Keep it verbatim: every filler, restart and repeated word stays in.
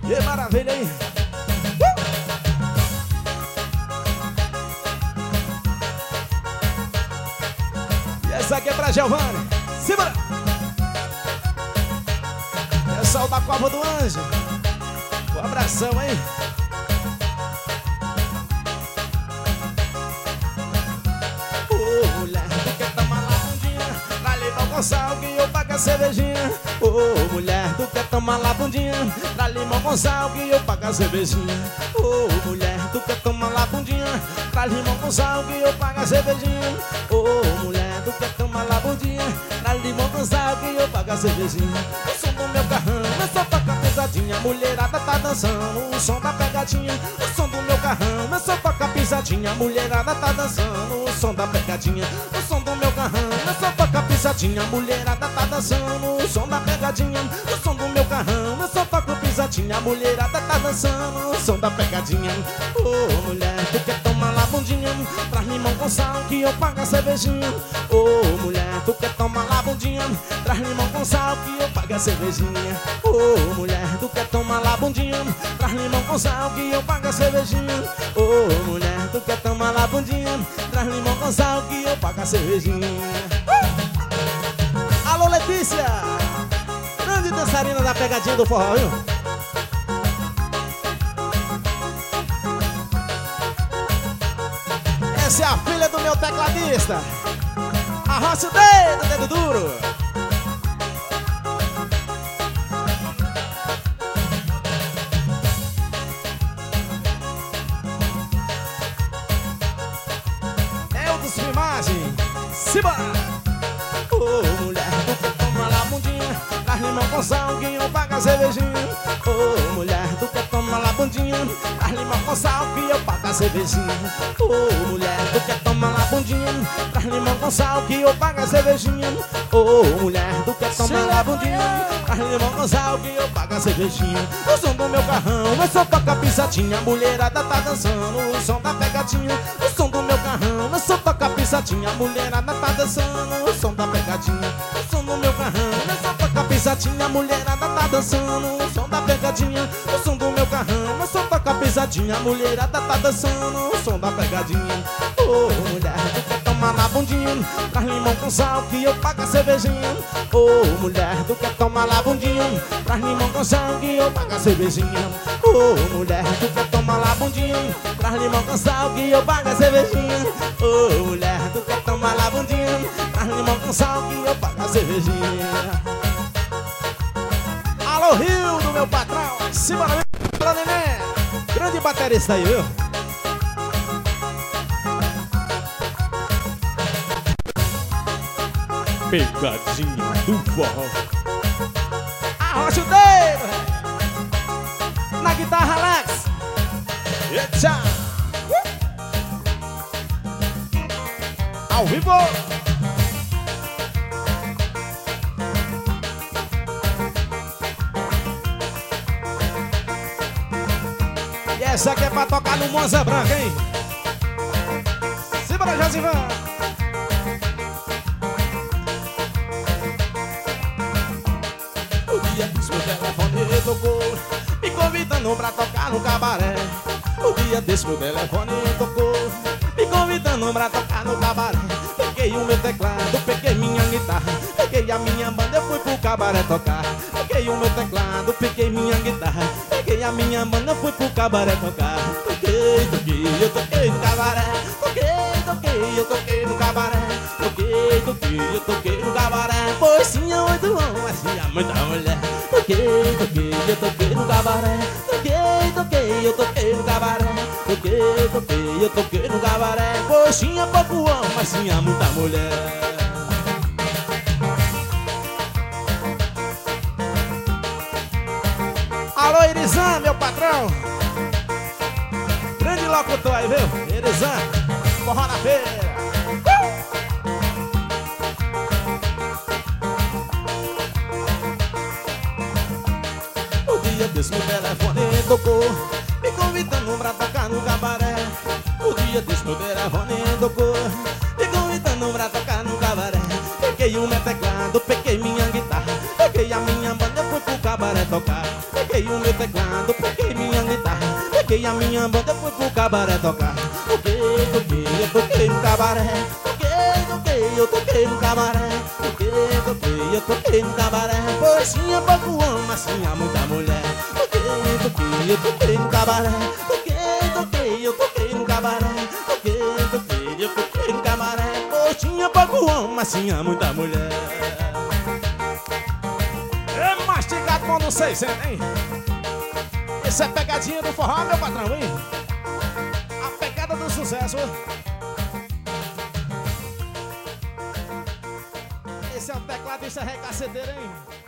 Que maravilha, hein? Uh! E essa aqui é pra Giovanni. Simbora! Pessoal da Cova do Anjo, um abração, hein? Ô, mulher, tu quer tomar lá bundinha? Pra limão com sal que eu pago a cervejinha. Ô, mulher, tu quer tomar lá bundinha? Pra limão com sal que eu pago a cervejinha. Ô, mulher, tu quer tomar lá bundinha? Pra limão com sal que eu pago a cervejinha. Ô, mulher, tu quer tomar lá bundinha? Pra limão com sal que eu pago a cervejinha. O som do meu carrão é só toca pisadinha. Mulherada tá dançando o som da pegadinha. O som do meu carrão é só toca pisadinha. Mulherada tá dançando o som da pegadinha. O som do meu carrão é só toca pisadinha. Mulherada tá dançando o som da pegadinha. O som do meu carrão é só toca pisadinha. Mulherada tá dançando o som da pegadinha. Ô, oh, mulher, tu quer tomar lá bundinha? Traz limão com sal que eu pago a cervejinha. Ô, oh, mulher, tu quer tomar lá bundinha? Traz limão com sal que eu pago a cervejinha. Ô, oh, mulher, tu quer tomar lá bundinha? Traz limão com sal que eu pago a cervejinha. Ô, oh, mulher, tu quer tomar lá bundinha? Traz limão com sal que eu pago a cervejinha. uh! Alô, Letícia, grande dançarina da pegadinha do forró, viu? Essa é a filha do meu tecladista. Arrocha o dedo, dedo duro. É o dos filmagens. Simbora! Ô, oh, mulher, tu quer tomar lá bundinha? Traz limão com sal que eu pago a cervejinha. Ô, oh, mulher, tu quer tomar lá bundinha? Traz limão com sal que eu pago a cervejinha. Ô, oh, mulher, tu quer tomar lá bundinha? Traz limão com sal que eu pago a cervejinha. Ô, oh, mulher, tu quer tomar lá bundinha? Traz limão com sal que eu pago a cervejinha. O som do meu carrão é só toca pisadinha. Mulherada tá dançando o som da pegadinha. O som do meu carrão é só toca pisadinha. Mulherada tá dançando o som da pegadinha. O som do meu carrão é só toca pisadinha. Mulherada tá dançando o som da pegadinha. O som do meu carrão é só toca pisadinha. Mulherada tá dançando o som da pegadinha. Ô, oh, mulher, tu quer tomar na bundinha? Traz limão com sal que eu pago a cervejinha. Ô, oh, mulher, tu quer tomar na bundinha? Traz limão com sal que eu pago a cervejinha. Ô, oh, mulher, tu quer tomar na bundinha? Traz limão com sal que eu pago a cervejinha. Ô, oh, mulher, tu quer tomar na bundinha? Traz limão com sal que eu pago a cervejinha. Alô, Rio do meu patrão. Simbora, alô, neném. Grande baterista aí, viu? Pegadinha do forró. Arrocha o dedo na guitarra, Alex. Eita! Ao vivo. E essa aqui é pra tocar no Monza Branca, hein? Simbora, Josivan. O dia desse meu telefone tocou, me convidando pra tocar no cabaré. O dia desse meu telefone tocou, me convidando pra tocar no cabaré. Peguei o meu teclado, peguei minha guitarra, peguei a minha banda, eu fui pro cabaré tocar. Peguei o meu teclado, peguei minha guitarra, peguei a minha banda, eu fui pro cabaré tocar. Toquei, toquei, eu toquei no cabaré. Toquei, toquei, eu toquei no cabaré. Toquei, toquei, eu toquei no cabaré. Pois tinha oito anos, mas tinha muita mulher. Toquei, toquei, eu toquei no cabaré. Toquei, toquei, eu toquei no cabaré. Toquei, toquei, eu toquei no cabaré. Pois tinha pouco homem, mas tinha muita mulher. Alô, Irizan, meu patrão. Grande locutor aí, viu? Irizan, forró na feira. Uh! O dia desse meu telefone tocou, me convidando pra tocar no cabaré. O dia desse meu telefone tocou, me convidando pra tocar no cabaré. Peguei o meu teclado, peguei minha guitarra, peguei a minha banda, fui pro cabaré tocar. Peguei o meu teclado, peguei minha guitarra, peguei a minha banda, fui pro cabaré tocar. Toquei, toquei, eu toquei no cabaré. Toquei, toquei, eu toquei no cabaré. Toquei, toquei, eu toquei no cabaré. Poesinha pouco homem, assim há muita mulher. Toquei, toquei, eu toquei no cabaré. Toquei, toquei, eu toquei no cabaré. Toquei, toquei, eu toquei no cabaré. Poesinha pouco homem, assim há muita mulher. É mastigado com seiscentos, hein? Esse é pegadinha do forró, meu patrão, hein? A pegada do sucesso. Esse é o teclado, isso é recaceteiro, hein?